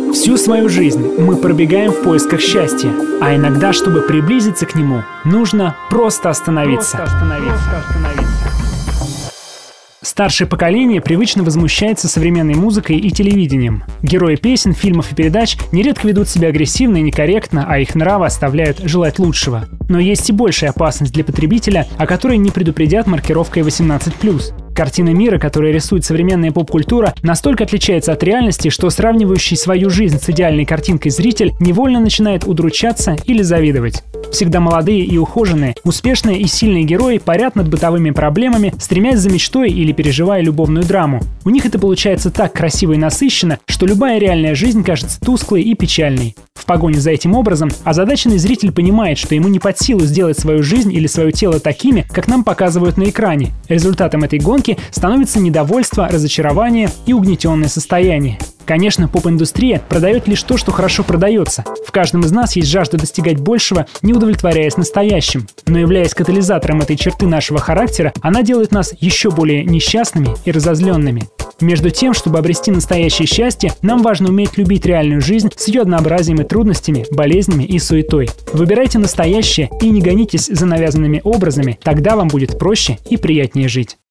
Всю свою жизнь мы пробегаем в поисках счастья, а иногда, чтобы приблизиться к нему, нужно просто остановиться. Старшее поколение привычно возмущается современной музыкой и телевидением. Герои песен, фильмов и передач нередко ведут себя агрессивно и некорректно, а их нравы оставляют желать лучшего. Но есть и большая опасность для потребителя, о которой не предупредят маркировкой 18+. Картина мира, которую рисует современная поп-культура, настолько отличается от реальности, что сравнивающий свою жизнь с идеальной картинкой зритель невольно начинает удручаться или завидовать. Всегда молодые и ухоженные, успешные и сильные герои парят над бытовыми проблемами, стремясь за мечтой или переживая любовную драму. У них это получается так красиво и насыщенно, что любая реальная жизнь кажется тусклой и печальной. В погоне за этим образом озадаченный зритель понимает, что ему не под силу сделать свою жизнь или свое тело такими, как нам показывают на экране. Результатом этой гонки становится недовольство, разочарование и угнетенное состояние. Конечно, поп-индустрия продает лишь то, что хорошо продается. В каждом из нас есть жажда достигать большего, не удовлетворяясь настоящим. Но являясь катализатором этой черты нашего характера, она делает нас еще более несчастными и разозленными. Между тем, чтобы обрести настоящее счастье, нам важно уметь любить реальную жизнь с ее однообразием и трудностями, болезнями и суетой. Выбирайте настоящее и не гонитесь за навязанными образами, тогда вам будет проще и приятнее жить.